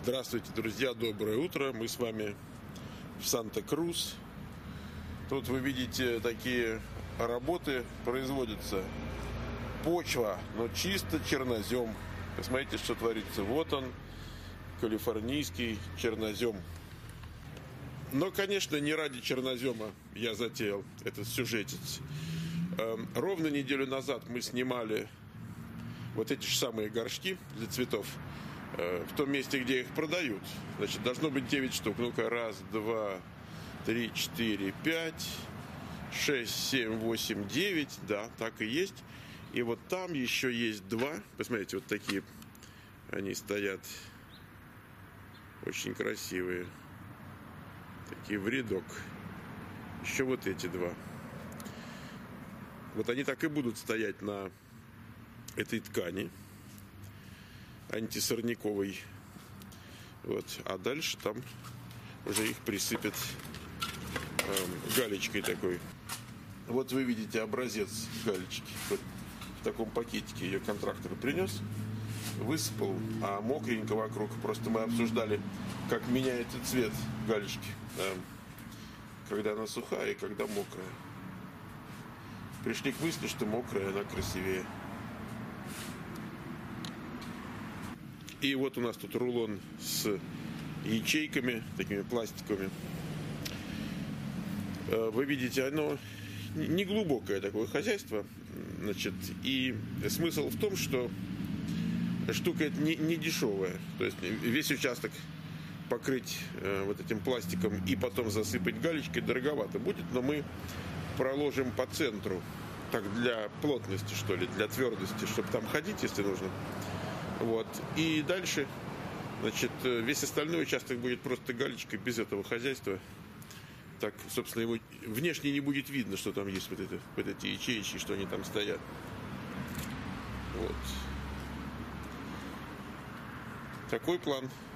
Здравствуйте, друзья, доброе утро. Мы с вами в Санта-Крус. Тут вы видите, такие работы производятся. Почва, но чисто чернозем. Посмотрите, что творится. Вот он, калифорнийский чернозем. Но, конечно, не ради чернозема я затеял этот сюжетец. Ровно неделю назад мы снимали вот эти же самые горшки для цветов в том месте, где их продают. Значит, должно быть 9 штук. Ну-ка, 1, 2, 3, 4, 5, 6, 7, 8, 9. Да, так и есть. И вот там еще есть 2. Посмотрите, вот такие они стоят. Очень красивые. Такие в рядок. Еще вот эти 2. Вот они так и будут стоять на этой ткани антисорняковой. Вот. А дальше там уже их присыпят галечкой такой. Вот вы видите образец галечки. Вот в таком пакетике ее контрактор принес, высыпал, а мокренько вокруг. Просто мы обсуждали, как меняется цвет галечки, когда она сухая и когда мокрая. Пришли к мысли, что мокрая она красивее. И вот у нас тут рулон с ячейками, такими пластиковыми. Вы видите, оно не глубокое такое хозяйство. Значит, и смысл в том, что штука эта не дешевая. То есть весь участок покрыть вот этим пластиком и потом засыпать галечкой дороговато будет, но мы проложим по центру, так для плотности, что ли, для твердости, чтобы там ходить, если нужно. Вот. И дальше, значит, весь остальной участок будет просто галечкой без этого хозяйства. Так, собственно, его внешне не будет видно, что там есть вот эти ячеечки, что они там стоят. Вот. Такой план.